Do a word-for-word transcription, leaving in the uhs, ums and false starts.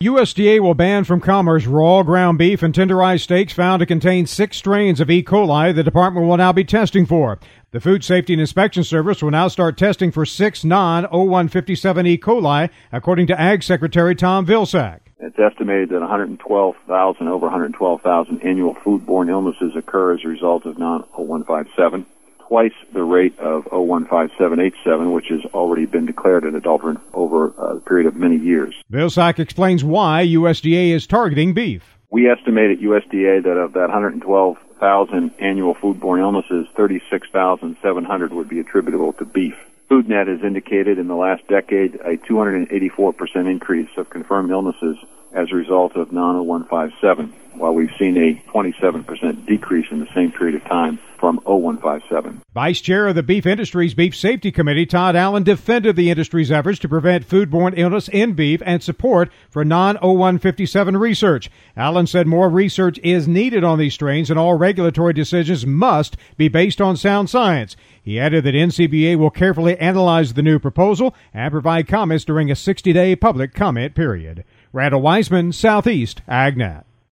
U S D A will ban from commerce raw ground beef and tenderized steaks found to contain six strains of E. coli the department will now be testing for. The Food Safety and Inspection Service will now start testing for six non oh one fifty-seven E. coli, according to Ag Secretary Tom Vilsack. It's estimated that one hundred twelve thousand, over one hundred twelve thousand annual foodborne illnesses occur as a result of non oh one fifty-seven, twice the rate of oh one fifty-seven H seven, which has already been declared an adulterant over a period of many years. Vilsack explains why U S D A is targeting beef. We estimate at U S D A that of that one hundred twelve thousand annual foodborne illnesses, thirty-six thousand seven hundred would be attributable to beef. FoodNet has indicated in the last decade a two hundred eighty-four percent increase of confirmed illnesses as a result of non oh one fifty-seven, while we've seen a twenty-seven percent decrease in the same period of time from oh one fifty-seven. Vice Chair of the Beef Industry's Beef Safety Committee, Todd Allen, defended the industry's efforts to prevent foodborne illness in beef and support for non oh one fifty-seven research. Allen said more research is needed on these strains and all regulatory decisions must be based on sound science. He added that N C B A will carefully analyze the new proposal and provide comments during a sixty-day public comment period. Randall Wiseman, Southeast AgNet.